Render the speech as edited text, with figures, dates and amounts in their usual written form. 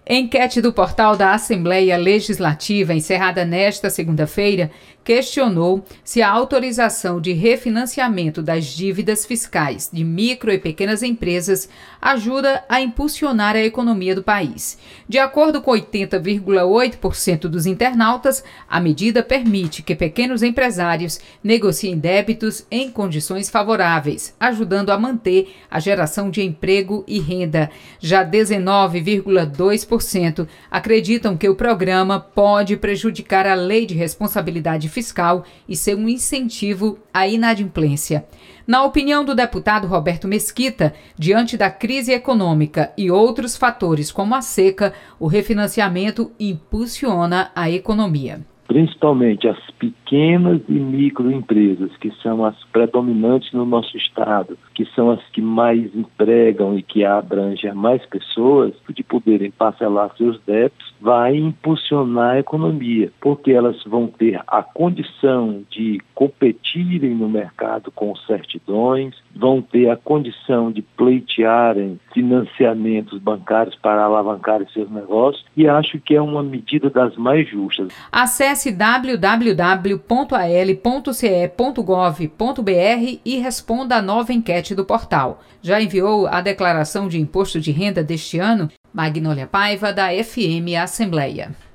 Enquete do portal da Assembleia Legislativa, encerrada nesta segunda-feira, questionou se a autorização de refinanciamento das dívidas fiscais de micro e pequenas empresas ajuda a impulsionar a economia do país. De acordo com 80,8% dos internautas, a medida permite que pequenos empresários negociem débitos em condições favoráveis, ajudando a manter a geração de emprego e renda. Já 19,2% acreditam que o programa pode prejudicar a lei de responsabilidade fiscal e ser um incentivo à inadimplência. Na opinião do deputado Roberto Mesquita, diante da crise econômica e outros fatores como a seca, o refinanciamento impulsiona a economia. Principalmente as pequenas e microempresas, que são as predominantes no nosso estado, que são as que mais empregam e que abrangem mais pessoas, de poderem parcelar seus débitos, vai impulsionar a economia, porque elas vão ter a condição de competirem no mercado com certidões, vão ter a condição de pleitearem financiamentos bancários para alavancar seus negócios, e acho que é uma medida das mais justas. Acesse www.al.ce.gov.br e responda a nova enquete do portal. Já enviou a declaração de imposto de renda deste ano? Magnólia Paiva, da FM Assembleia.